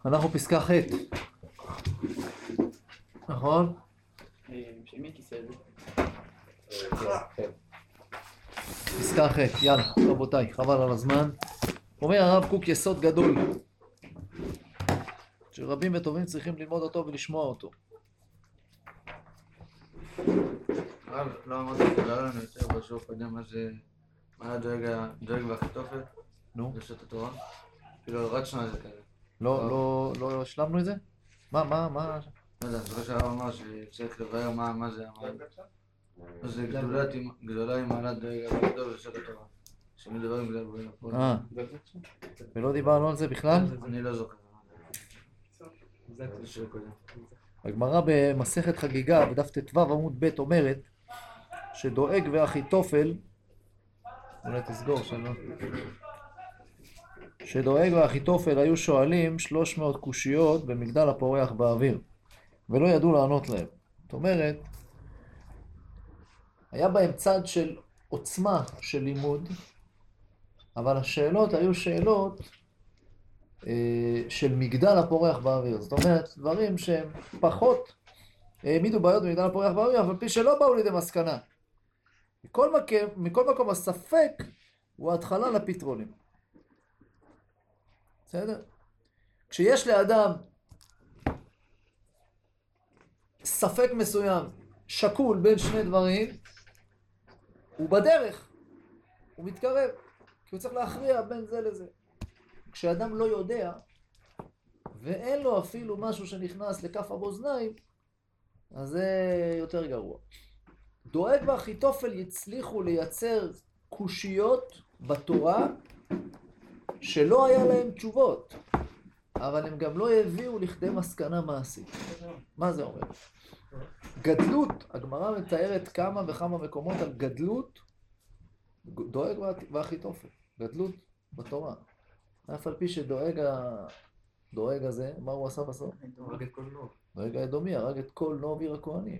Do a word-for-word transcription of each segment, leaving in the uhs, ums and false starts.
אנחנו פסקה ח', נכון? של מי כיסא זה? פסקה ח', יאללה, רבותיי, חבל על הזמן. אומר הרב קוק יסוד גדול, שרבים וטובים צריכים ללמוד אותו ולשמוע אותו. הרב, לא אמרתי שתדע לנו יותר בשיעור קודם מה זה... מה הדואג והחיתופת? נו? ברשות התורה? כאילו, רצנו על זה כזה. לא, לא, לא השלמנו את זה? מה, מה, מה? לא יודע, זה לא שהרב אמר שצריך לבאר מה זה המעלה. זה גדולה עם מעלת דואג הגדול ברשות התורה. שמדברים בגלל... אה, ולא דיברנו על זה בכלל? אני לא זוכר. זה שיעור קודם. הגמרא במסכת חגיגה בדף ט"ו עמוד ב' אומרת שדואג ואחיתופל, אולי תסגור שלא, שדואג ואחיתופל היו שואלים שלוש מאות קושיות במגדל הפורח באוויר ולא ידעו לענות להם. זאת אומרת, היה בהם צד של עוצמה של לימוד, אבל השאלות היו שאלות אה, של מגדל הפורח באוויר. זאת אומרת, דברים שהם פחות העמידו בעיות במגדל הפורח באוויר, אבל פי שלא באו לידי מסקנה. מכל מקום, מכל מקום הספק הוא ההתחלה לפתרונים. בסדר? כשיש לאדם ספק מסוים שקול בין שני דברים, הוא בדרך, הוא מתקרב, כי הוא צריך להכריע בין זה לזה. כשאדם לא יודע, ואין לו אפילו משהו שנכנס לכף הבאזניים, אז זה יותר גרוע. דואג ואחיתופל יצליחו לייצר קושיות בתורה שלא היה להם תשובות, אבל הם גם לא הביאו לכדי מסקנה מעשית. מה זה אומר? גדלות, הגמרא מתארת כמה וכמה מקומות על גדלות דואג ואחיתופל, גדלות בתורה. אף על פי שדואג הדואג הזה, מה הוא עשה בסוף? הרג את כל נוב. דואג האדומי, הרג את כל נוב עיר הכהנים.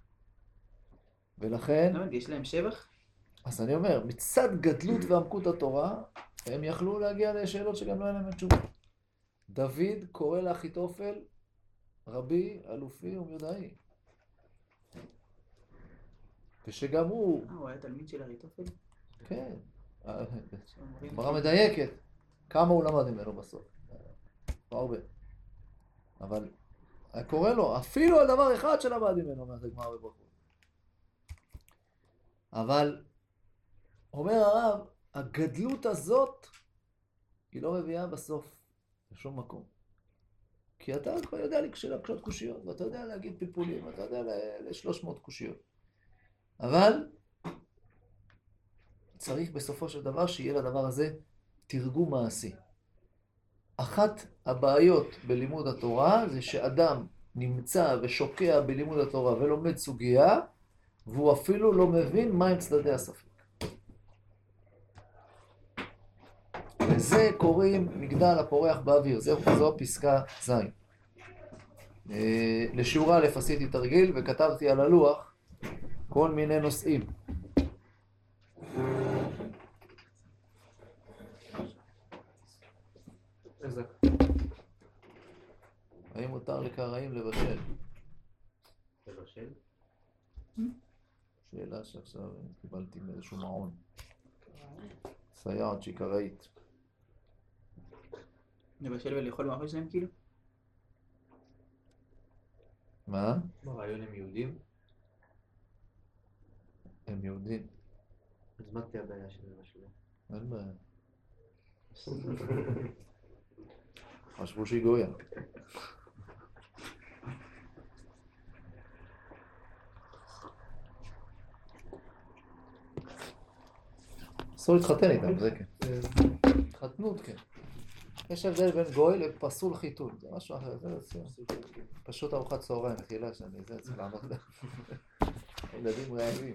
ולכן, יש להם שבח? אז אני אומר, מצד גדלות ועמקות התורה, הם יכלו להגיע לשאלות שגם לא היה להם תשובה. דוד קורא לאחיתופל רבי, אלופי ומיודעי. ושגם הוא... אה, הוא היה תלמיד של אחיתופל? כן. הגמרא מדייקת. כמה הוא למד ממנו בסוף? לא הרבה. אבל היה קורא לו, אפילו על דבר אחד שלמד ממנו מהגמרא בברכות. אבל, אומר הרב, הגדלות הזאת היא לא מביאה בסוף לשום מקום. כי אתה כבר יודע לקשות קושיות, ואתה יודע להגיד פלפולים, ואתה יודע ל-שלוש מאות קושיות. אבל צריך בסופו של דבר שיהיה לדבר הזה תרגום מעשי. אחת הבעיות בלימוד התורה זה שאדם נמצא ושוקע בלימוד התורה ולומד סוגיה, והוא אפילו לא מבין מהם צדדי הספק. לזה קוראים מגדל הפורח באוויר, זו, זו פסקה ז'. לשיעור א' עשיתי תרגיל וכתבתי על הלוח כל מיני נושאים. איזה? האם מותר לקראים לבשל? לבשל? שאלה שעכשיו קיבלתי מאיזשהו מעון. סייעת שהיא קראית. לבשל ולאכול מאכל שלהם כאילו? מה? ברעיון הם יהודים? הם יהודים. אז מה תהיה הבעיה של לבשל? אין בעיה. חשבו שהיא גויה. אסור להתחתן איתם, זה כן. התחתנות, כן. יש הבדל בין גוי לפסול חיתון, זה משהו אחר, זה לציון. פשוט ארוחת צהריים, מחילה שאני זה צריך לענות להם. הילדים רעבים.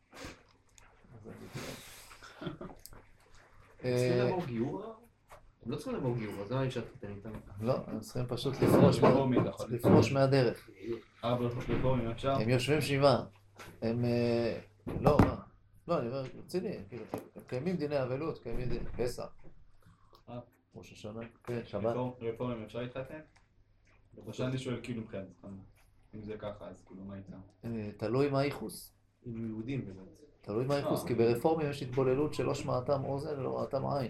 צריכים לעבור גיור? הם לא צריכים לעבור גיור, אז למה אי אפשר להתחתן איתם? לא, הם צריכים פשוט לפרוש מהדרך. הם יושבים שבעה. הם... לא, מה? לא, אני אומר, רציני, כאילו, קיימים דיני אבלות, קיימים דיני פסח. ראש השנה, כן, שבת. רפורמים אפשר להתחתן? או שאני שואל כאילו מכם, אם זה ככה, אז כאילו מה איתם? אה, תלוי מה הייחוס. עם יהודים באמת. תלוי מה הייחוס, כי ברפורמים יש התבוללות שלא שמעתם אוזן ולא ראתם עין.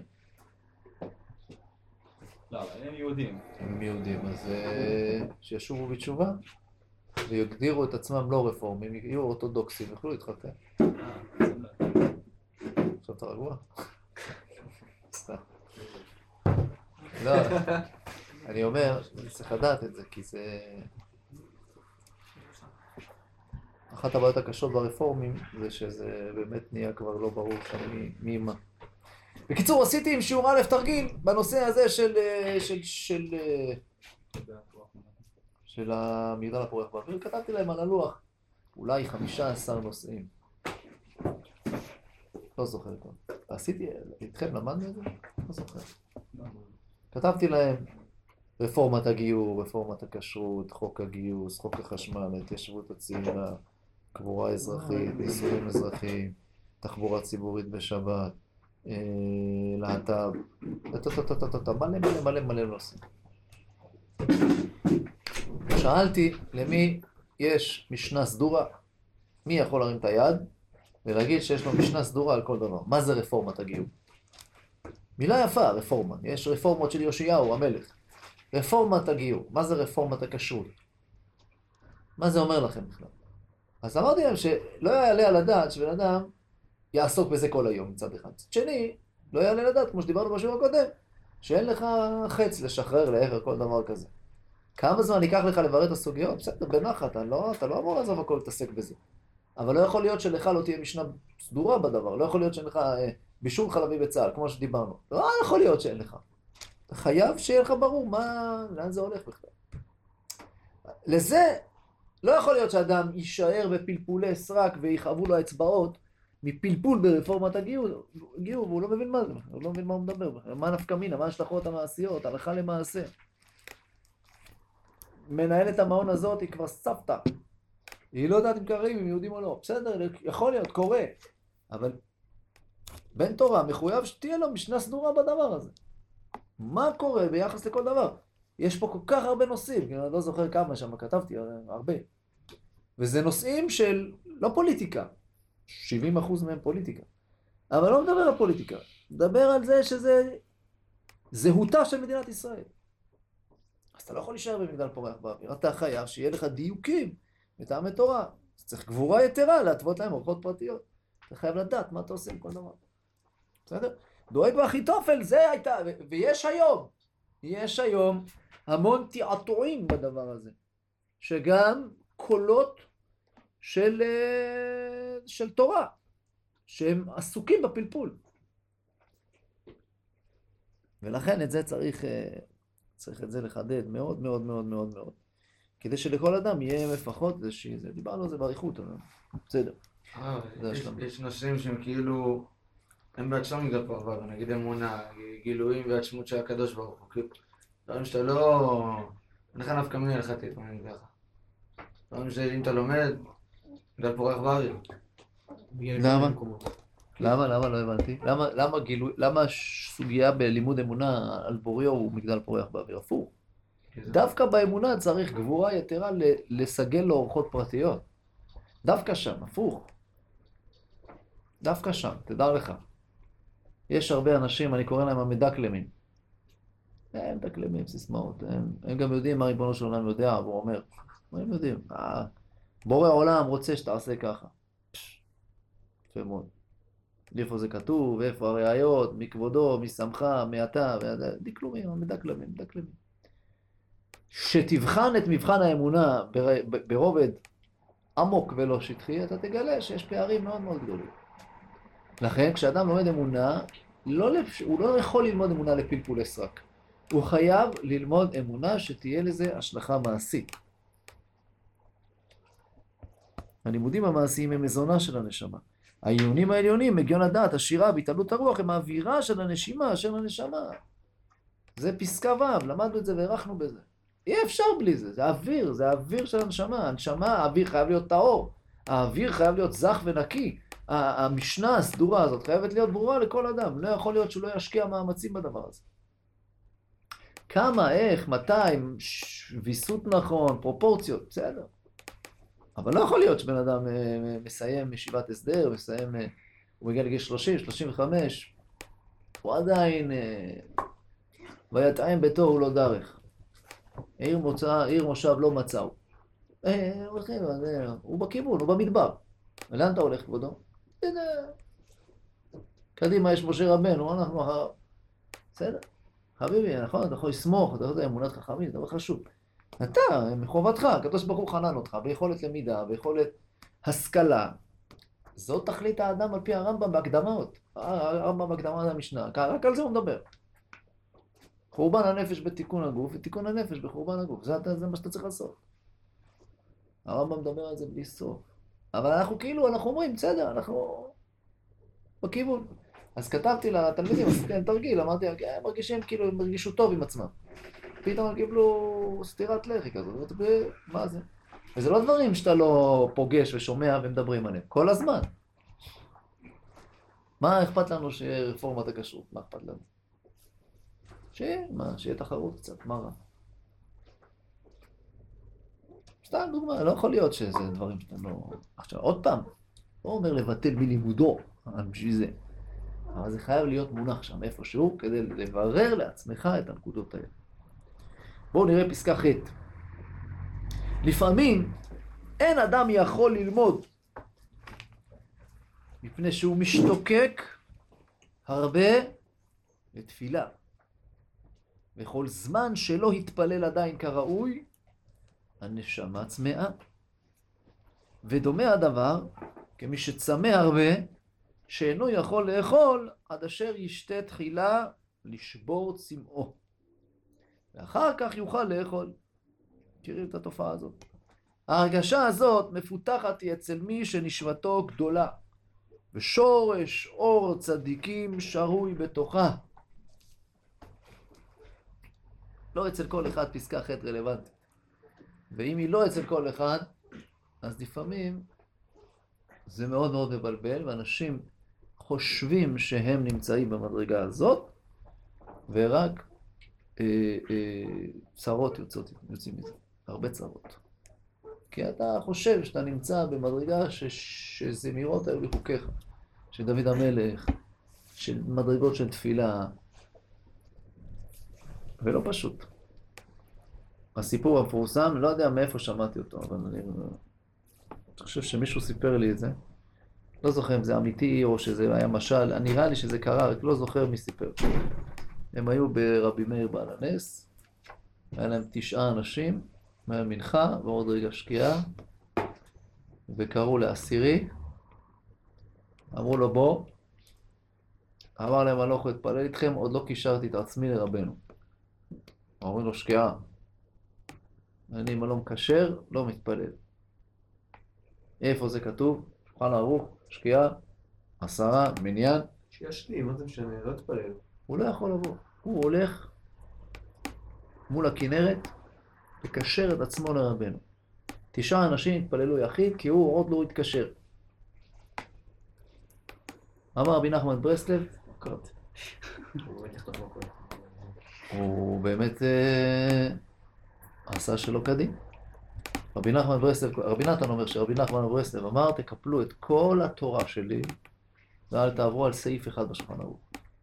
לא, אבל הם יהודים. הם יהודים, אז אה, שישובו בתשובה ויגדירו את עצמם לא רפורמים, יהיו אורתודוקסים, יוכלו להתחתן. אה, בסדר. עכשיו אתה רגוע? סתם. לא, אני אומר, אני צריך לדעת את זה, כי זה... אחת הבעיות הקשות ברפורמים זה שזה באמת נהיה כבר לא ברור שם מי, מי מה. בקיצור, עשיתי עם שיעור א' תרגיל בנושא הזה של... של... של... של המגדל הפורח באוויר, כתבתי להם על הלוח אולי חמישה עשר נושאים. לא זוכר כבר. עשיתי, איתכם למדנו את זה? לא זוכר. כתבתי להם רפורמת הגיור, רפורמת הכשרות, חוק הגיוס, חוק החשמל, ההתיישבות הצעירה, קבורה אזרחית, נישואים אזרחיים, תחבורה ציבורית בשבת, להט"ב, מלא מלא מלא מלא נושאים. שאלתי למי יש משנה סדורה, מי יכול להרים את היד ולהגיד שיש לו משנה סדורה על כל דבר. מה זה רפורמת הגיור? מילה יפה, רפורמה. יש רפורמות של יאשיהו, המלך. רפורמת הגיור. מה זה רפורמת הכשרות? מה זה אומר לכם בכלל? אז אמרתי להם שלא יעלה על הדעת שבן אדם יעסוק בזה כל היום מצד אחד. מצד שני, לא יעלה על הדעת, כמו שדיברנו בשיעור הקודם, שאין לך חץ לשחרר לעבר כל דבר כזה. כמה זמן ייקח לך לברר את הסוגיות? בסדר, בנחת, אתה לא, אתה לא אמור לעזוב הכל להתעסק בזה. אבל לא יכול להיות שלך לא תהיה משנה סדורה בדבר, לא יכול להיות שאין לך אה, בישול חלבי בצה"ל, כמו שדיברנו. לא יכול להיות שאין לך. אתה חייב שיהיה לך ברור מה, לאן זה הולך בכלל. לזה, לא יכול להיות שאדם יישאר בפלפולי סרק ויכאבו לו האצבעות מפלפול ברפורמת הגיור, גיור, והוא לא מבין מה זה, הוא לא מבין מה הוא מדבר בכלל. מה נפקא מינה, מה ההשלכות המעשיות, הלכה למעשה. מנהלת המעון הזאת היא כבר סבתא. היא לא יודעת אם קראים, אם יהודים או לא. בסדר, יכול להיות, קורה. אבל בן תורה מחויב שתהיה לו משנה סדורה בדבר הזה. מה קורה ביחס לכל דבר? יש פה כל כך הרבה נושאים, כי אני לא זוכר כמה שם, כתבתי הרבה. וזה נושאים של, לא פוליטיקה, שבעים אחוז מהם פוליטיקה. אבל לא מדבר על פוליטיקה, מדבר על זה שזה זהותה של מדינת ישראל. אז אתה לא יכול להישאר במגדל פורח באוויר, אתה חייב שיהיה לך דיוקים מטעמי תורה. צריך גבורה יתרה להתוות להם אורחות פרטיות. אתה חייב לדעת מה אתה עושה עם כל דבר. בסדר? דואג באחיתופל, זה הייתה, ו- ויש היום, יש היום המון תיעתועים בדבר הזה, שגם קולות של, של תורה, שהם עסוקים בפלפול. ולכן את זה צריך, צריך את זה לחדד מאוד מאוד מאוד מאוד מאוד. כדי שלכל אדם יהיה לפחות זה שזה, דיברנו על זה בעריכות, בסדר. יש נושאים שהם כאילו, הם בעצמם מגדל פורח באוויר, נגיד אמונה, גילויים והעצמות של הקדוש ברוך הוא, כאילו, דברים שאתה לא, אין לך נפקא מינה הלכתית, מה נגיד ככה. דברים שאם אתה לומד, מגדל פורח באוויר. למה? למה? למה? לא הבנתי. למה, למה גילוי, למה סוגיה בלימוד אמונה על בוריו הוא מגדל פורח באוויר? הפוך. דווקא באמונה צריך גבורה יתרה לסגל לו אורחות פרטיות. דווקא שם, הפוך. דווקא שם, תדע לך. יש הרבה אנשים, אני קורא להם המדקלמים. הם מדקלמים, סיסמאות. הם, הם גם יודעים מה ריבונו של עולם יודע, והוא אומר. הם יודעים. בורא העולם רוצה שתעשה ככה. יפה מאוד. איפה זה כתוב, איפה הראיות, מכבודו, משמחה, מעתה, דקלומים, המדקלמים, מדקלמים. שתבחן את מבחן האמונה ברובד עמוק ולא שטחי, אתה תגלה שיש פערים מאוד מאוד גדולים. לכן, כשאדם לומד אמונה, לא לפ... הוא לא יכול ללמוד אמונה לפלפולי סרק. הוא חייב ללמוד אמונה שתהיה לזה השלכה מעשית. הלימודים המעשיים הם מזונה של הנשמה. העיונים העליונים, מגיון הדעת, השירה, בהתעלות הרוח, הם האווירה של הנשימה, של הנשמה. זה פסקה ו', למדנו את זה והערכנו בזה. אי אפשר בלי זה, זה אוויר, זה האוויר של הנשמה. הנשמה, האוויר חייב להיות טהור. האוויר חייב להיות זך ונקי. המשנה הסדורה הזאת חייבת להיות ברורה לכל אדם. לא יכול להיות שהוא לא ישקיע מאמצים בדבר הזה. כמה, איך, מתי, ויסות נכון, פרופורציות, בסדר. אבל לא יכול להיות שבן אדם מסיים ישיבת הסדר, מסיים, הוא מגיע לגיל שלושים, שלושים וחמש, הוא עדיין, ויטעם ביתו הוא לא דרך. עיר מוצא, עיר מושב לא מצאו. הולכים, הוא בכיוון, הוא במדבר. ולאן אתה הולך, כבודו? הנה. קדימה יש משה רבנו, אנחנו אחריו. בסדר. חביבי, נכון, אתה יכול לסמוך, אתה יודע, אמונת חכמים, זה דבר חשוב. אתה, מחובתך, הקדוש ברוך הוא חנן אותך, ביכולת למידה, ביכולת השכלה. זאת תכלית האדם על פי הרמב"ם בהקדמות. הרמב"ם בהקדמה למשנה, רק על זה הוא מדבר. חורבן הנפש בתיקון הגוף, ותיקון הנפש בחורבן הגוף. זה, זה מה שאתה צריך לעשות. הרמב"ם מדבר על זה בלי סוף. אבל אנחנו כאילו, אנחנו אומרים, בסדר, אנחנו בכיוון. אז כתבתי לתלמידים, עשיתי להם תרגיל, אמרתי, הם מרגישים כאילו, הם מרגישו טוב עם עצמם. פתאום הם קיבלו סתירת לחי כזאת, מה זה? וזה לא דברים שאתה לא פוגש ושומע ומדברים עליהם, כל הזמן. מה אכפת לנו שיהיה רפורמת הכשרות? מה אכפת לנו? שיהיה, מה? שיהיה תחרות קצת, מה רע? סתם דוגמה, לא יכול להיות שזה דברים שאתה לא... עכשיו, עוד פעם, לא אומר לבטל מלימודו, בשביל זה. אבל זה חייב להיות מונח שם איפשהו, כדי לברר לעצמך את הנקודות האלה. בואו נראה פסקה ח'. לפעמים אין אדם יכול ללמוד, מפני שהוא משתוקק הרבה לתפילה. וכל זמן שלא התפלל עדיין כראוי, הנשמה צמאה. ודומה הדבר, כמי שצמא הרבה, שאינו יכול לאכול עד אשר ישתה תחילה לשבור צמאו. ואחר כך יוכל לאכול. תראו את התופעה הזאת. ההרגשה הזאת מפותחת היא אצל מי שנשמתו גדולה, ושורש אור צדיקים שרוי בתוכה. לא אצל כל אחד פסקה ח' רלוונטית. ואם היא לא אצל כל אחד, אז לפעמים זה מאוד מאוד מבלבל, ואנשים חושבים שהם נמצאים במדרגה הזאת, ורק אה, אה, צרות יוצאות, יוצאים מזה. הרבה צרות. כי אתה חושב שאתה נמצא במדרגה ש... שזמירות היו בחוקיך, של דוד המלך, של מדרגות של תפילה, ולא פשוט. הסיפור המפורסם, לא יודע מאיפה שמעתי אותו, אבל אני, אני חושב שמישהו סיפר לי את זה. לא זוכר אם זה אמיתי או שזה היה משל, נראה לי שזה קרה, רק לא זוכר מי סיפר. הם היו ברבי מאיר בעל הנס, היה להם תשעה אנשים, היה מנחה ועוד רגע שקיעה, וקראו לעשירי, אמרו לו בוא, אמר להם אני לא יכול להתפלל איתכם, עוד לא קישרתי את עצמי לרבנו. אומרים לו שקיעה, אני אם לא מקשר, לא מתפלל. איפה זה כתוב? שולחן ערוך, שקיעה, עשרה, מניין. שישני, מה זה משנה? לא תתפלל. הוא לא יכול לבוא. הוא הולך מול הכנרת, לקשר את עצמו לרבנו. תשעה אנשים התפללו יחיד, כי הוא עוד לא התקשר. אמר רבי נחמן ברסלב, הוא באמת אה, עשה שלא כדין. רבי נחמן ברסלב, רבי נתן אומר שרבי נחמן ברסלב אמר, תקפלו את כל התורה שלי, ואל תעברו על סעיף אחד בשולחן ערוך.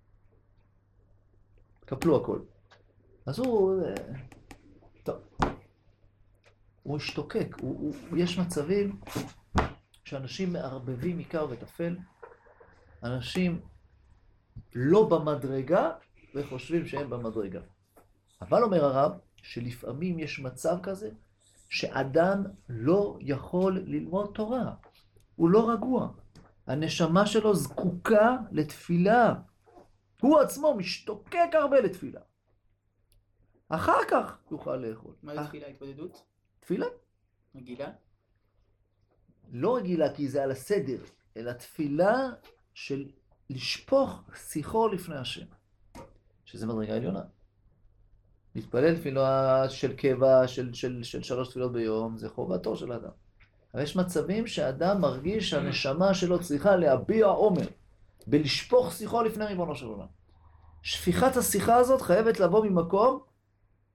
תקפלו הכל. אז הוא... טוב. הוא השתוקק. הוא, הוא, יש מצבים שאנשים מערבבים עיקר וטפל, אנשים לא במדרגה וחושבים שהם במדרגה. אבל אומר הרב שלפעמים יש מצב כזה שאדם לא יכול ללמוד תורה. הוא לא רגוע. הנשמה שלו זקוקה לתפילה. הוא עצמו משתוקק הרבה לתפילה. אחר כך יוכל לאכול. מה זה תפילה? התבודדות? תפילה? רגילה? לא רגילה כי זה על הסדר, אלא תפילה של לשפוך שיחו לפני השם. שזה מדרגה עליונה. להתפלל תפילה של קבע, של, של, של שלוש תפילות ביום, זה חובתו של אדם. אבל יש מצבים שאדם מרגיש שהנשמה שלו צריכה להביע עומר, בלשפוך שיחו לפני ריבונו של עולם. שפיכת השיחה הזאת חייבת לבוא ממקום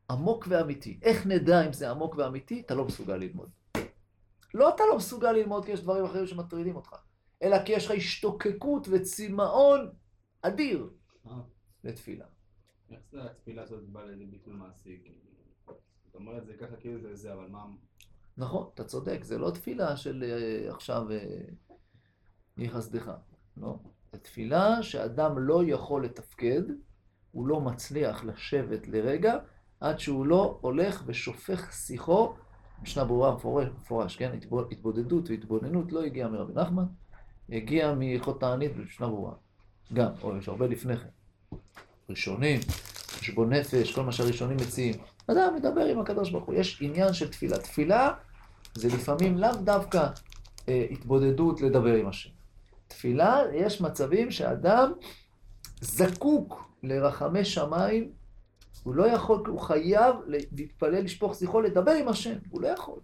עמוק ואמיתי. איך נדע אם זה עמוק ואמיתי? אתה לא מסוגל ללמוד. לא אתה לא מסוגל ללמוד כי יש דברים אחרים שמטרידים אותך, אלא כי יש לך השתוקקות וצמאון אדיר לתפילה. איך זה התפילה הזאת באה לידי ביטוי מעשי? אתה אומר את זה ככה כאילו זה זה, אבל מה... נכון, אתה צודק, זה לא תפילה של אה, עכשיו אה, יהי חסדך, לא. זה תפילה שאדם לא יכול לתפקד, הוא לא מצליח לשבת לרגע, עד שהוא לא הולך ושופך שיחו, משנה ברורה מפורש, מפורש, כן? התבודדות והתבוננות לא הגיעה מרבי נחמן, הגיעה מהלכות תענית במשנה ברורה. גם, או יש הרבה לפני כן. ראשונים, חשבון נפש, כל מה שהראשונים מציעים. אדם מדבר עם הקדוש ברוך הוא. יש עניין של תפילה. תפילה זה לפעמים לאו דווקא אה, התבודדות לדבר עם השם. תפילה, יש מצבים שאדם זקוק לרחמי שמיים, הוא לא יכול, הוא חייב להתפלל, לשפוך שיחו, לדבר עם השם. הוא לא יכול.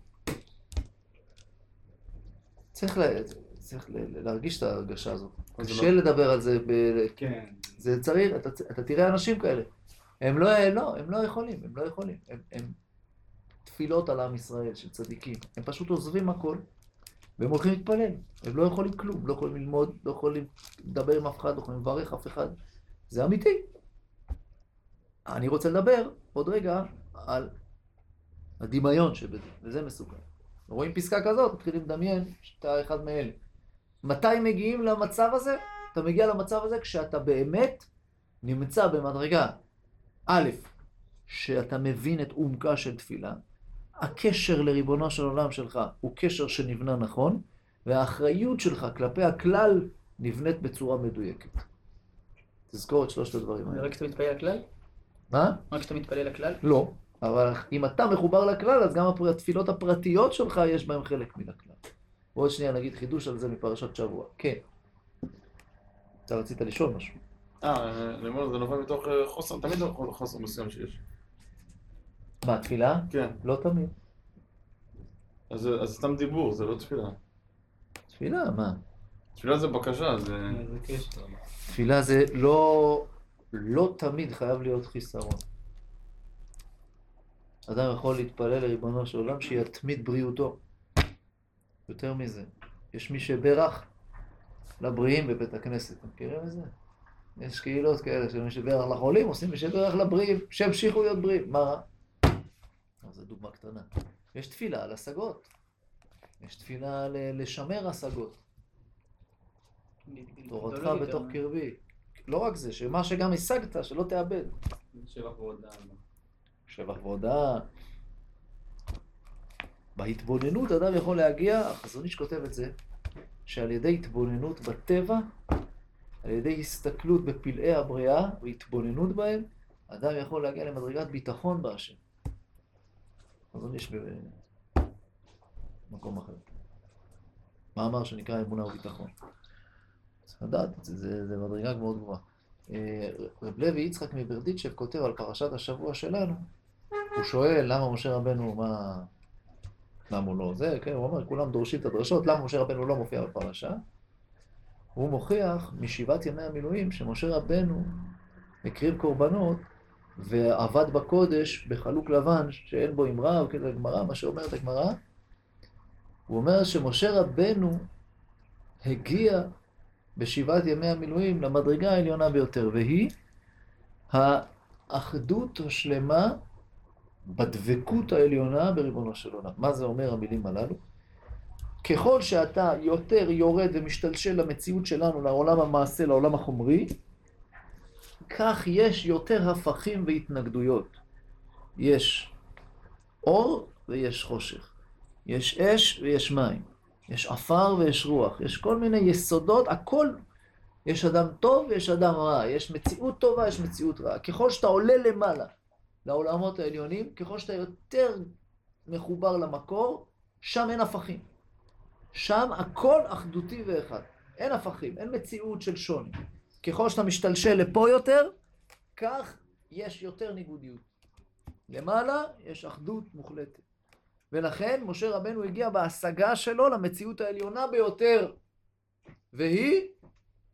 צריך, לה, צריך להרגיש את ההרגשה הזאת. קשה לדבר על זה. ב... כן. זה צריך, אתה, אתה תראה אנשים כאלה. הם לא, לא, הם לא יכולים, הם לא יכולים. הם, הם תפילות על עם ישראל של צדיקים. הם פשוט עוזבים הכל, והם הולכים להתפלל. הם לא יכולים כלום, לא יכולים ללמוד, לא יכולים לדבר עם אף אחד, לא יכולים לברך אף אחד. זה אמיתי. אני רוצה לדבר עוד רגע על הדמיון שבזה, וזה מסוכן. רואים פסקה כזאת, מתחילים לדמיין שאתה אחד מאלה. מתי מגיעים למצב הזה? אתה מגיע למצב הזה כשאתה באמת נמצא במדרגה. א', שאתה מבין את עומקה של תפילה, הקשר לריבונו של עולם שלך הוא קשר שנבנה נכון, והאחריות שלך כלפי הכלל נבנית בצורה מדויקת. תזכור את שלושת הדברים האלה. רק כשאתה מתפלל לכלל? מה? רק כשאתה מתפלל לכלל? לא, אבל אם אתה מחובר לכלל, אז גם התפילות הפרטיות שלך יש בהם חלק מן הכלל. ועוד שנייה נגיד חידוש על זה מפרשת שבוע. כן. אתה רצית לשאול משהו. אה, אני אומר, זה נובע מתוך חוסר, תמיד חוסר מסוים שיש. מה, תפילה? כן. לא תמיד. אז אז סתם דיבור, זה לא תפילה. תפילה, מה? תפילה זה בקשה, זה... זה קשר. תפילה זה לא, לא תמיד חייב להיות חיסרון. אדם יכול להתפלל לריבונו של עולם שיתמיד בריאותו. יותר מזה, יש מי שברך לבריאים בבית הכנסת. אתם מכירים את זה? יש קהילות כאלה שמי שברך לחולים עושים מי שברך לבריאים, שהמשיכו להיות בריאים. מה רע? זו דוגמה קטנה. יש תפילה על השגות. יש תפילה ל- לשמר השגות. תורתך בתוך קרבי. לא רק זה, שמה שגם השגת, שלא תאבד. שבח והודאה. שבח והודאה. בהתבוננות אדם יכול להגיע, החזון איש כותב את זה, שעל ידי התבוננות בטבע, על ידי הסתכלות בפלאי הבריאה והתבוננות בהם, אדם יכול להגיע למדרגת ביטחון בהשם. החזון איש במקום אחר. מאמר שנקרא אמונה וביטחון. צריך לדעת, זה, זה, זה מדרגה מאוד גבוהה. רב לוי יצחק מברדיצ'ב כותב על פרשת השבוע שלנו, הוא שואל למה משה רבנו, מה... למה הוא לא זה, כן, הוא אומר, כולם דורשים את הדרשות, למה משה רבנו לא מופיע בפרשה? הוא מוכיח משבעת ימי המילואים שמשה רבנו הקריב קורבנות ועבד בקודש בחלוק לבן שאין בו אמרה, וכזה הגמרא, מה שאומרת הגמרא, הוא אומר שמשה רבנו הגיע בשבעת ימי המילואים למדרגה העליונה ביותר, והיא האחדות השלמה בדבקות העליונה בריבונו של עולם. מה זה אומר המילים הללו? ככל שאתה יותר יורד ומשתלשל למציאות שלנו, לעולם המעשה, לעולם החומרי, כך יש יותר הפכים והתנגדויות. יש אור ויש חושך. יש אש ויש מים. יש עפר ויש רוח. יש כל מיני יסודות, הכל. יש אדם טוב ויש אדם רע. יש מציאות טובה, יש מציאות רעה. ככל שאתה עולה למעלה לעולמות העליונים, ככל שאתה יותר מחובר למקור, שם אין הפכים. שם הכל אחדותי ואחד. אין הפכים, אין מציאות של שוני. ככל שאתה משתלשל לפה יותר, כך יש יותר ניגודיות. למעלה יש אחדות מוחלטת. ולכן משה רבנו הגיע בהשגה שלו למציאות העליונה ביותר. והיא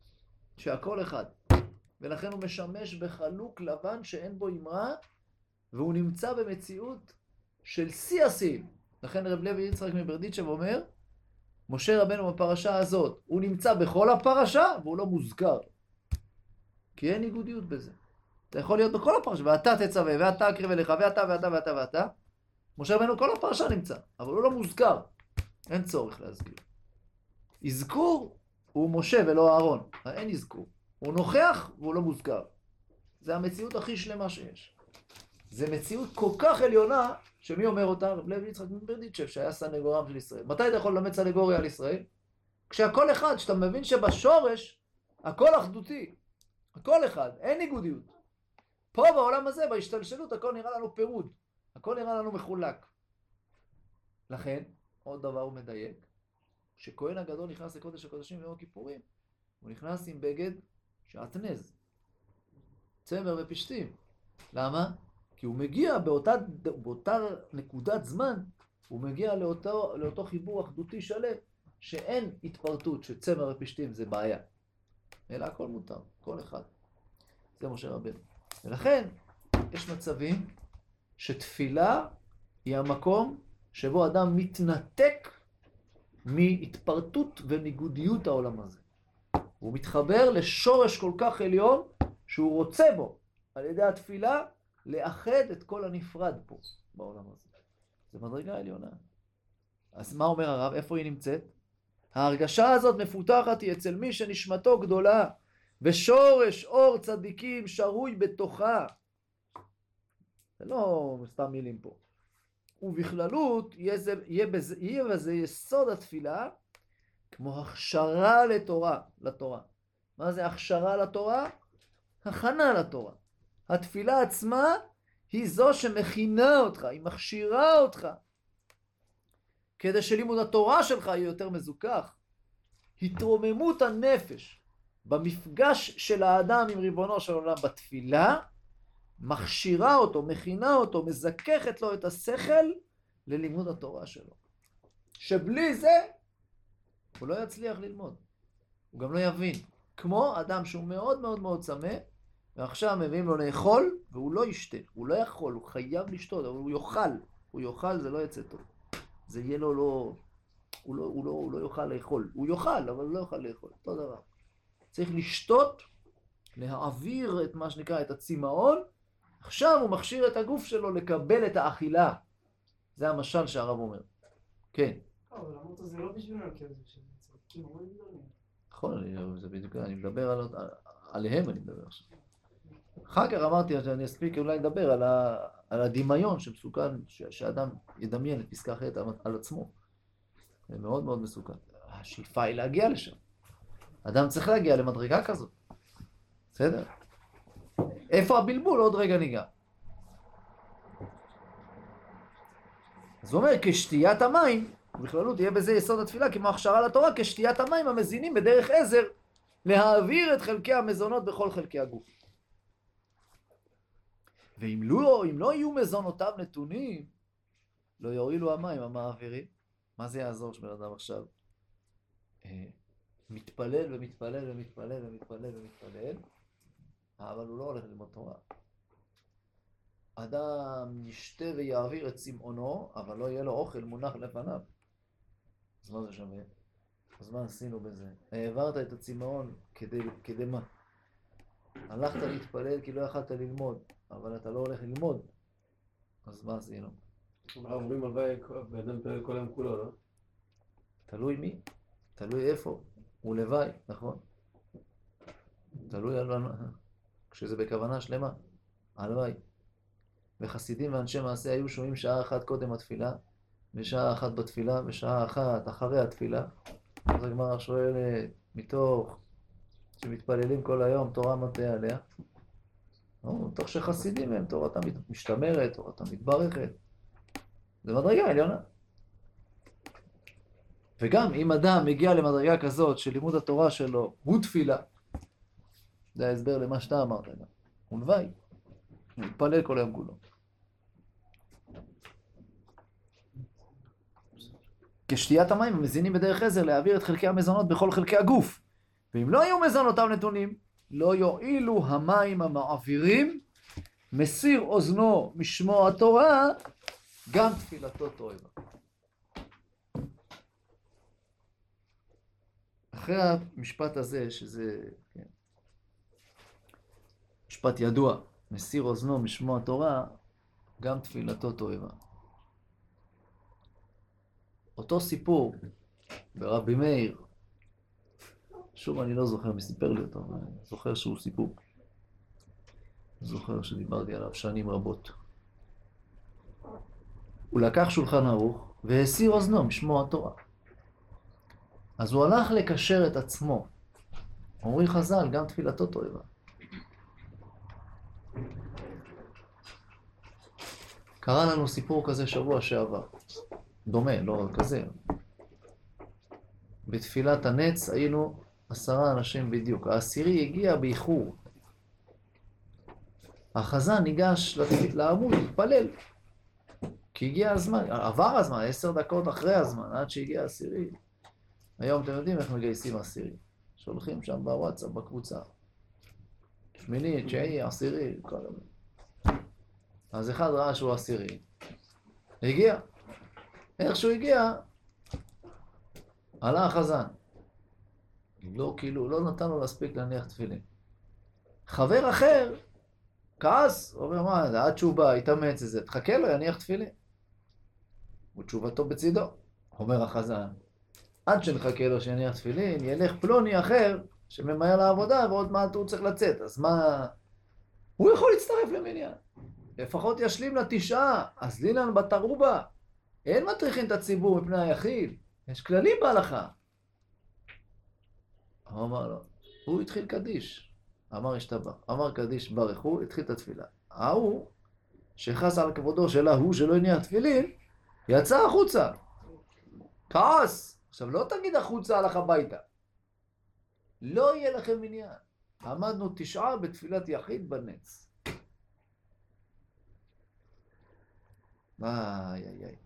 שהכל אחד. ולכן הוא משמש בחלוק לבן שאין בו אמרה, והוא נמצא במציאות של שיא השיאים. לכן רב לוי יצחק מברדיצ'ב אומר, משה רבנו בפרשה הזאת, הוא נמצא בכל הפרשה והוא לא מוזכר. כי אין ניגודיות בזה. אתה יכול להיות בכל הפרשה, ואתה תצווה, ואתה אקריב אליך, ואתה, ואתה, ואתה, ואתה. משה רבנו כל הפרשה נמצא, אבל הוא לא מוזכר. אין צורך להזכיר. אזכור הוא משה ולא אהרון. אין אזכור. הוא נוכח והוא לא מוזכר. זה המציאות הכי שלמה שיש. זה מציאות כל כך עליונה, שמי אומר אותה? רב לוי יצחק מברדיצ'ב, שהיה סנגורם של ישראל. מתי אתה יכול ללמד סנגוריה על ישראל? כשהכל אחד, שאתה מבין שבשורש, הכל אחדותי. הכל אחד, אין ניגודיות. פה בעולם הזה, בהשתלשלות, הכל נראה לנו פירוד. הכל נראה לנו מחולק. לכן, עוד דבר הוא מדייק, שכהן הגדול נכנס לקודש הקודשים ביום הכיפורים, הוא נכנס עם בגד שעטנז, צמר ופשתים. למה? כי הוא מגיע באותה, באותה נקודת זמן, הוא מגיע לאותו, לאותו חיבור אחדותי שלם, שאין התפרטות שצמר ופשתים זה בעיה. אלא הכל מותר, כל אחד. זה משה רבנו. ולכן, יש מצבים שתפילה היא המקום שבו אדם מתנתק מהתפרטות וניגודיות העולם הזה. הוא מתחבר לשורש כל כך עליון שהוא רוצה בו, על ידי התפילה, לאחד את כל הנפרד פה בעולם הזה. זה מדרגה עליונה. אז מה אומר הרב? איפה היא נמצאת? ההרגשה הזאת מפותחת היא אצל מי שנשמתו גדולה, ושורש אור צדיקים שרוי בתוכה. זה לא סתם מילים פה. ובכללות יהיה, זה, יהיה, בזה, יהיה בזה יסוד התפילה, כמו הכשרה לתורה, לתורה. מה זה הכשרה לתורה? הכנה לתורה. התפילה עצמה היא זו שמכינה אותך, היא מכשירה אותך, כדי שלימוד התורה שלך יהיה יותר מזוכח. התרוממות הנפש במפגש של האדם עם ריבונו של עולם בתפילה, מכשירה אותו, מכינה אותו, מזככת לו את השכל ללימוד התורה שלו. שבלי זה הוא לא יצליח ללמוד, הוא גם לא יבין. כמו אדם שהוא מאוד מאוד מאוד צמא, ועכשיו מביאים לו לאכול, והוא לא ישתה, הוא לא יכול, הוא חייב לשתות, אבל הוא יאכל, הוא יאכל, זה לא יצא טוב. זה יהיה לו לא, הוא לא, הוא לא, הוא לא יוכל לאכול, הוא יאכל, אבל הוא לא יוכל לאכול, אותו דבר. צריך לשתות, להעביר את מה שנקרא, את הצמאון, עכשיו הוא מכשיר את הגוף שלו לקבל את האכילה. זה המשל שהרב אומר. כן. אבל אמרת זה לא בשבילנו, כי זה צודקים, אבל גדולים. נכון, זה בדיוק, אני מדבר על, עליהם אני מדבר עכשיו. אחר כך אמרתי שאני אספיק אולי לדבר על, ה, על הדמיון שמסוכן, ש, שאדם ידמיין את פסקה אחרת על, על עצמו. זה מאוד מאוד מסוכן. השאיפה היא להגיע לשם. אדם צריך להגיע למדרגה כזאת. בסדר? איפה הבלבול? עוד רגע ניגע. אז הוא אומר, כשתיית המים, בכללות יהיה בזה יסוד התפילה, כמו הכשרה לתורה, כשתיית המים המזינים בדרך עזר, להעביר את חלקי המזונות בכל חלקי הגוף. ואם לא, אם לא יהיו מזונותיו נתונים, לא יועילו המים המעבירים. מה זה יעזור שבן אדם עכשיו מתפלל ומתפלל ומתפלל ומתפלל ומתפלל, אבל הוא לא הולך ללמוד תורה. אדם ישתה ויעביר את צמאונו, אבל לא יהיה לו אוכל מונח לפניו. אז מה זה שווה? אז מה עשינו בזה? העברת את הצמאון כדי, כדי מה? הלכת להתפלל כי לא יכלת ללמוד, אבל אתה לא הולך ללמוד. אז מה עשינו? אומרים הווי באדם פרק כל היום כולו, לא? תלוי מי? תלוי איפה? הוא לוואי, נכון? תלוי על... כשזה בכוונה שלמה, הלוואי. וחסידים ואנשי מעשה היו שומעים שעה אחת קודם התפילה, ושעה אחת בתפילה, ושעה אחת אחרי התפילה. אז הגמרא שואלת, מתוך שמתפללים כל היום, תורה מטה עליה. מתוך שחסידים הם, תורתם משתמרת, תורתם מתברכת. זה מדרגה עליונה. וגם אם אדם מגיע למדרגה כזאת של לימוד התורה שלו הוא תפילה, זה ההסבר למה שאתה אמרת גם. הוא לוואי. הוא מתפלל כל היום כולו. כשתיית המים המזינים בדרך עזר להעביר את חלקי המזונות בכל חלקי הגוף. ואם לא יהיו מזונותיו נתונים, לא יועילו המים המעבירים מסיר אוזנו משמוע התורה, גם תפילתו תועבה. אחרי המשפט הזה, שזה כן, משפט ידוע, מסיר אוזנו משמוע התורה, גם תפילתו תועבה. אותו סיפור ברבי מאיר, שוב אני לא זוכר מי סיפר לי אותו, אבל אני זוכר שהוא סיפור. אני זוכר שדיברתי עליו שנים רבות. הוא לקח שולחן ערוך והסיר אוזנו משמוע התורה. אז הוא הלך לקשר את עצמו. אומרים חז"ל, גם תפילתו תועבה. קרה לנו סיפור כזה שבוע שעבר. דומה, לא כזה. בתפילת הנץ היינו עשרה אנשים בדיוק. העשירי הגיע באיחור. החזן ניגש לעמוד, התפלל. כי הגיע הזמן, עבר הזמן, עשר דקות אחרי הזמן, עד שהגיע העשירי. היום אתם יודעים איך מגייסים עשירי. שולחים שם בוואטסאפ, בקבוצה. שמיני, תשיעי, עשירי, כל הזמן. אז אחד ראה שהוא עשירי. הגיע. איך שהוא הגיע, עלה החזן. לא, כאילו, לא נתן לו להספיק להניח תפילין. חבר אחר, כעס, אומר, מה, זה עד שהוא בא, התאמץ איזה, תחכה לו, יניח תפילין. ותשובתו בצידו, אומר החזן. עד שנחכה לו שיניח תפילין, ילך פלוני אחר שממהר לעבודה ועוד מעט הוא צריך לצאת. אז מה? הוא יכול להצטרף למניין. לפחות ישלים לתשעה, אז לינן בתרובה. אין מטריחים את הציבור מפני היחיד. יש כללים בהלכה. הוא אמר לו, הוא התחיל קדיש. אמר השתבח. אמר קדיש ברכו, התחיל את התפילה. ההוא, שחס על כבודו של ההוא שלא הניח תפילין, יצא החוצה. כעס. עכשיו, לא תגיד החוצה, הלך הביתה. לא יהיה לכם עניין. עמדנו תשעה בתפילת יחיד בנץ. איי, איי, איי.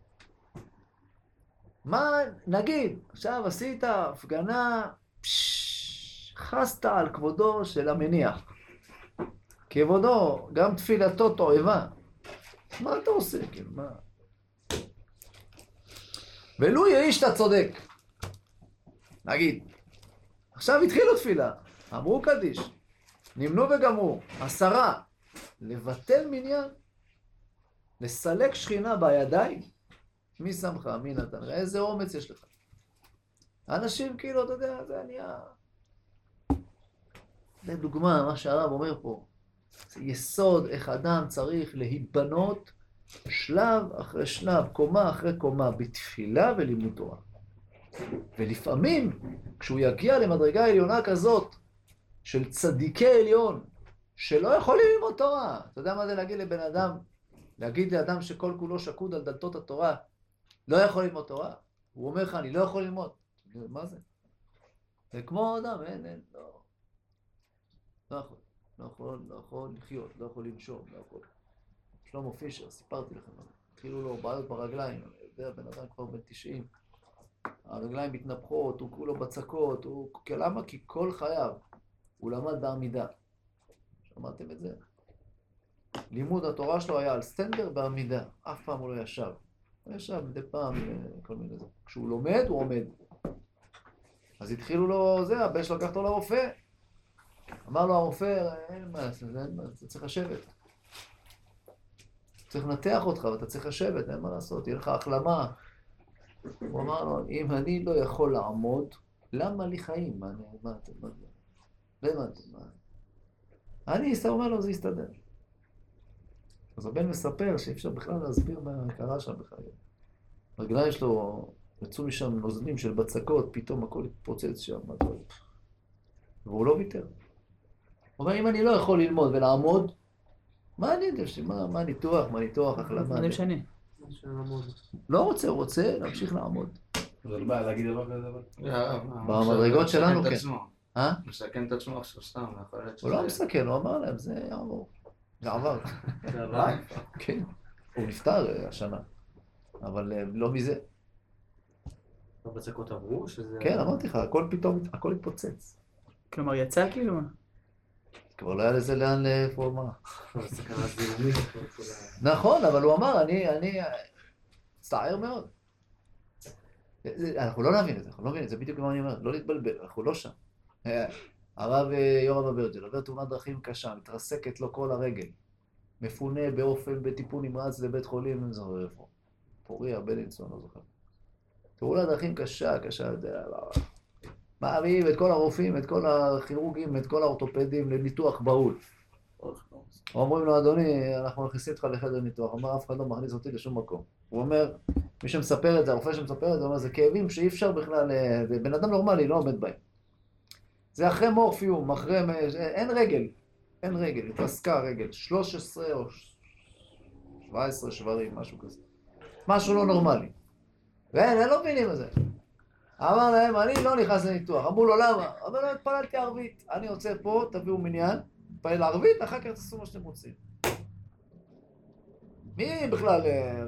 מה, נגיד, עכשיו עשית הפגנה, פשש, חסת על כבודו של המניח. כבודו, גם תפילתו תועבה. מה אתה עושה? כאילו, מה? ולו יהי שאתה צודק. נגיד, עכשיו התחילו תפילה, אמרו קדיש, נמנו וגמרו, עשרה, לבטל מניין, לסלק שכינה בידיים, מי שמך, מי נתן, איזה אומץ יש לך. אנשים כאילו, אתה יודע, זה נהיה... זה דוגמה, מה שהרב אומר פה, זה יסוד איך אדם צריך להיבנות שלב אחרי שלב, קומה אחרי קומה, בתפילה ולימוד תורה. ולפעמים, כשהוא יגיע למדרגה עליונה כזאת, של צדיקי עליון, שלא יכולים ללמוד תורה. אתה יודע מה זה להגיד לבן אדם, להגיד לאדם שכל כולו שקוד על דלתות התורה, לא יכול ללמוד תורה? הוא אומר לך, אני לא יכול ללמוד. מה זה? זה כמו אדם, אין, אין, לא. לא יכול, לא יכול, לא יכול לחיות, לא יכול לנשום, לא יכול. שלמה פישר, סיפרתי לכם, התחילו לו בעיות ברגליים, אני יודע, בן אדם כבר בן תשעים. הרגליים מתנפחות, הוא כולו בצקות, הוא... למה? כי כל חייו הוא למד בעמידה. שמעתם את זה? לימוד התורה שלו היה על סטנדר בעמידה, אף פעם הוא לא ישב. הוא ישב מדי פעם, כל מיני זה. כשהוא לומד, הוא עומד. אז התחילו לו, זה, הבן שלו לקח אותו לרופא. אמר לו הרופא, אין מה, אתה צריך לשבת. צריך לנתח אותך, ואתה צריך לשבת, אין מה לעשות, תהיה לך החלמה. הוא אמר לו, אם אני לא יכול לעמוד, למה לי חיים? מה, מה, מה, מה, לא הבנתי, מה? אני אומר לו, זה יסתדר. אז הבן מספר שאי אפשר בכלל להסביר מה קרה שם בכלל. רגליים שלו, יצאו משם נוזלים של בצקות, פתאום הכל התפוצץ שם, והוא לא ויתר. הוא אומר, אם אני לא יכול ללמוד ולעמוד, מה אני יודע, מה, מה ניתוח, מה ניתוח, החלמה? זה משנה. לא רוצה, הוא רוצה להמשיך לעמוד. זה לא בעיה להגיד דבר כזה, אבל... במדרגות שלנו, כן. אה? מסכן את עצמו עכשיו סתם, הוא לא מסכן, הוא אמר להם, זה יעבור. זה עבר. זה עבר? כן. הוא נפטר השנה, אבל לא מזה. בצקות עברו? שזה... כן, אמרתי לך, הכל פתאום, הכל התפוצץ. כלומר, יצא כאילו? כבר לא היה לזה לאן לפורמה. סכנה זיהומית. נכון, אבל הוא אמר, אני, אני, מצטער מאוד. אנחנו לא נבין את זה, אנחנו לא נבין את זה, בדיוק כמו אני אומר, לא להתבלבל, אנחנו לא שם. הרב יורם אברג'ל עובר תאונת דרכים קשה, מתרסקת לו כל הרגל. מפונה באופן, בטיפול נמרץ לבית חולים, אני זוכר איפה. פוריה, בלינסון, לא זוכר. תאונת דרכים קשה, קשה, מערים את כל הרופאים, את כל הכירורגים, את כל האורתופדים לניתוח בהול. אומרים לו, אדוני, אנחנו מכניסים אותך לחדר ניתוח. הוא אומר, אף אחד לא מכניס אותי לשום מקום. הוא אומר, מי שמספר את זה, הרופא שמספר את זה, הוא אומר, זה כאבים שאי אפשר בכלל, בן אדם נורמלי לא עומד בהם. זה אחרי מורפיום, אחרי, אין רגל, אין רגל, התרסקה רגל, שלוש עשרה או שבע עשרה שברים, משהו כזה. משהו לא נורמלי. ואין, הם לא מבינים את זה. אמר להם, אני לא נכנס לניתוח. אמרו לו, למה? אמר לו, התפללתי ערבית. אני רוצה פה, תביאו מניין, תפלל ערבית, אחר כך תעשו מה שאתם רוצים. מי בכלל...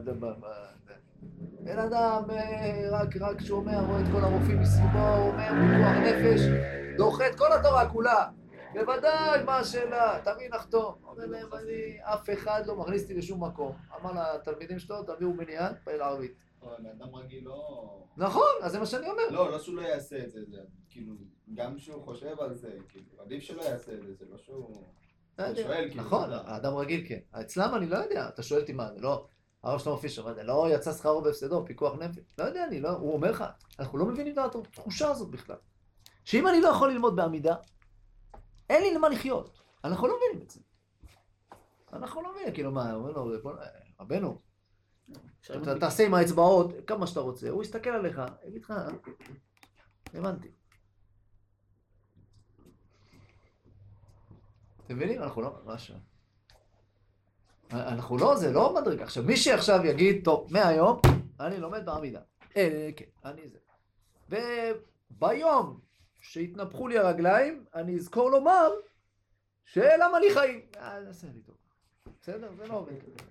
בן אדם רק, רק שומע, רואה את כל הרופאים מסביבו, אומר, פיקוח נפש, דוחה את כל התורה כולה. בוודאי, מה השאלה? תביא נחתום. אומר להם, אני, אף אחד לא מכניס אותי לשום מקום. אמר לתלמידים שלו, תביאו מניין, תפלל ערבית. בן אדם רגיל לא... נכון, אז זה מה שאני אומר. לא, לא שהוא לא יעשה את זה, זה כאילו, גם שהוא חושב על זה, כאילו, עדיף שלא יעשה את זה, זה לא שהוא... שואל, כאילו... נכון, האדם רגיל כן. אצלם אני לא יודע, אתה שואל אותי מה, זה לא... הרב שלמה פישר, זה לא יצא שכרו בהפסדו, פיקוח נפש. לא יודע, אני לא... הוא אומר לך, אנחנו לא מבינים את התחושה הזאת בכלל. שאם אני לא יכול ללמוד בעמידה, אין לי למה לחיות. אנחנו לא מבינים את זה. אנחנו לא מבינים, כאילו מה, אומר לו, רבנו, אתה תעשה עם האצבעות כמה שאתה רוצה, הוא יסתכל עליך, יגיד לך, הבנתי. אתם מבינים? אנחנו לא, משהו. אנחנו לא, זה לא מדרגה. עכשיו, מי שעכשיו יגיד, טוב, מהיום, אני לומד בעמידה. אה, כן, אני זה. וביום שהתנפחו לי הרגליים, אני אזכור לומר, שלמה לי חיים. אה, זה עשה לי טוב. בסדר? זה לא עובד.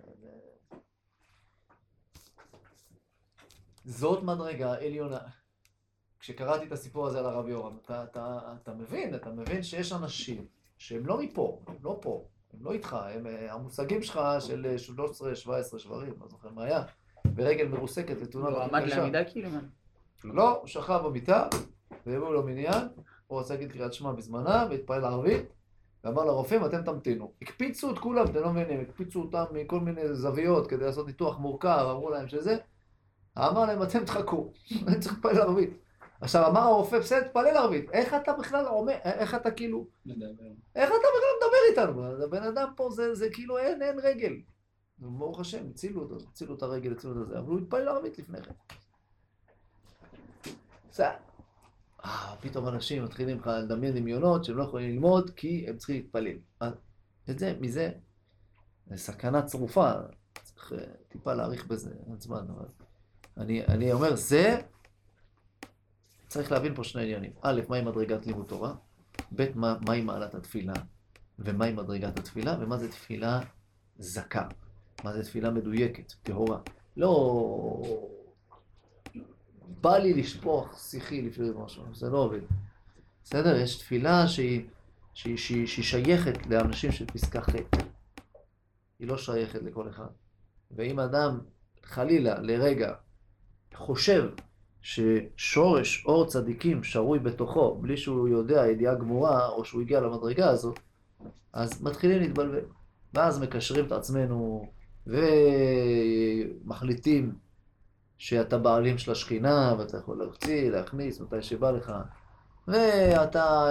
זאת מדרגה עליונה. כשקראתי את הסיפור הזה על הרב יורם, אתה, אתה, אתה מבין, אתה מבין שיש אנשים שהם לא מפה, הם לא פה, הם לא איתך, הם, המושגים שלך של שלוש עשרה שבע עשרה שברים, לא זוכר מה היה, ברגל מרוסקת לתאונה. הוא עמד לעמידה כאילו? לא, הוא שכב במיטה, והביאו לו מניין, הוא רצה להגיד קריאת שמע בזמנה, והתפעל ערבית, ואמר לרופאים, אתם תמתינו. הקפיצו את כולם, אתם לא מבינים, הקפיצו אותם מכל מיני זוויות כדי לעשות ניתוח מורכב, אמרו להם שזה, אמר להם, אתם תחכו, אני צריך לפעל ערבית. עכשיו, אמר הרופא, בסדר, תפלל ערבית. איך אתה בכלל עומד, איך אתה כאילו... איך אתה בכלל מדבר איתנו? הבן אדם פה זה, זה כאילו אין, אין רגל. ברוך השם, הצילו אותו, הצילו את הרגל, הצילו את זה, אבל הוא התפלל ערבית לפני כן. בסדר. אה, פתאום אנשים מתחילים לך לדמיין דמיונות שהם לא יכולים ללמוד כי הם צריכים להתפלל. את זה, מזה, זה סכנה צרופה. צריך טיפה להאריך בזה, אין זמן, אבל... אני, אני אומר, זה... צריך להבין פה שני עניינים. א', מהי מדרגת לימוד תורה? ב', מה, מהי מעלת התפילה? ומהי מדרגת התפילה? ומה זה תפילה זכה? מה זה תפילה מדויקת, טהורה? לא... בא לי לשפוך שיחי לפני משהו, זה לא עובד. בסדר? יש תפילה שהיא, שהיא, שהיא, שהיא שייכת לאנשים של פסקה ח'. היא לא שייכת לכל אחד. ואם אדם חלילה לרגע חושב ששורש אור צדיקים שרוי בתוכו, בלי שהוא יודע ידיעה גמורה, או שהוא הגיע למדרגה הזאת, אז מתחילים להתבלבל. ואז מקשרים את עצמנו, ומחליטים שאתה בעלים של השכינה, ואתה יכול להוציא, להכניס, מתי שבא לך, ואתה,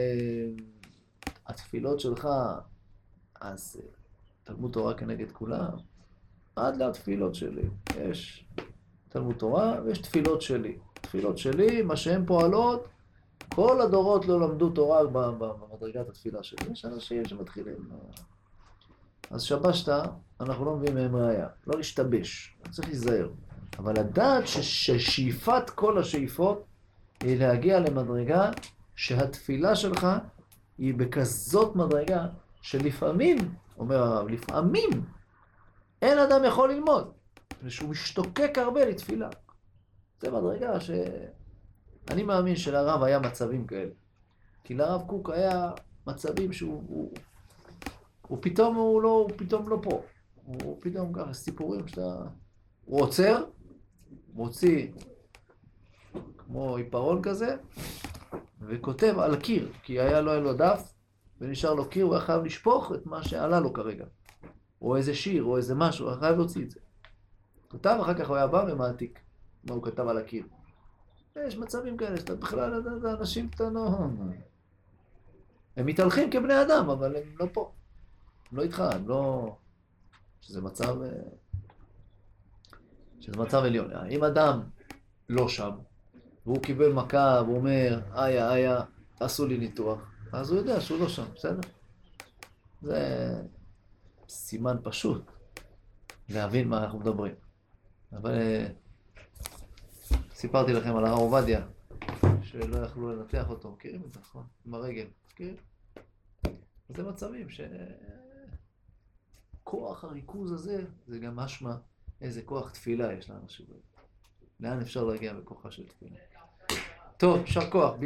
התפילות שלך, אז תלמוד תורה כנגד כולם, עד לתפילות שלי. יש תלמוד תורה ויש תפילות שלי. תפילות שלי, מה שהן פועלות, כל הדורות לא למדו תורה במדרגת התפילה שלי. יש אנשים שמתחילים. אז שבשת, אנחנו לא מביאים מהם ראיה. לא להשתבש, צריך להיזהר. אבל לדעת ששאיפת כל השאיפות היא להגיע למדרגה שהתפילה שלך היא בכזאת מדרגה שלפעמים, אומר הרב, לפעמים אין אדם יכול ללמוד. ושהוא משתוקק הרבה לתפילה. זה מדרגה שאני מאמין שלרב היה מצבים כאלה. כי לרב קוק היה מצבים שהוא, הוא, הוא פתאום הוא לא, הוא פתאום לא פה. הוא פתאום ככה סיפורים שאתה, הוא עוצר, מוציא כמו עיפרון כזה, וכותב על הקיר, כי היה לו, היה לו דף, ונשאר לו קיר, הוא היה חייב לשפוך את מה שעלה לו כרגע. או איזה שיר, או איזה משהו, הוא היה חייב להוציא את זה. כותב, אחר כך הוא היה בא ומעתיק, מה הוא כתב על הקיר. יש מצבים כאלה, שאתה בכלל, אנשים קטנים, הם מתהלכים כבני אדם, אבל הם לא פה. הם לא איתך, הם לא... שזה מצב... שזה מצב עליון. אם אדם לא שם, והוא קיבל מכה, והוא אומר, איה, איה, תעשו לי ניתוח, אז הוא יודע שהוא לא שם, בסדר? זה סימן פשוט להבין מה אנחנו מדברים. אבל סיפרתי לכם על הרב עובדיה, שלא יכלו לנתח אותו, מכירים את זה, נכון? עם הרגל, מכירים? זה מצבים ש... כוח הריכוז הזה, זה גם משמע איזה כוח תפילה יש לאנשים. לאן אפשר להגיע בכוחה של תפילה? טוב, שר כוח.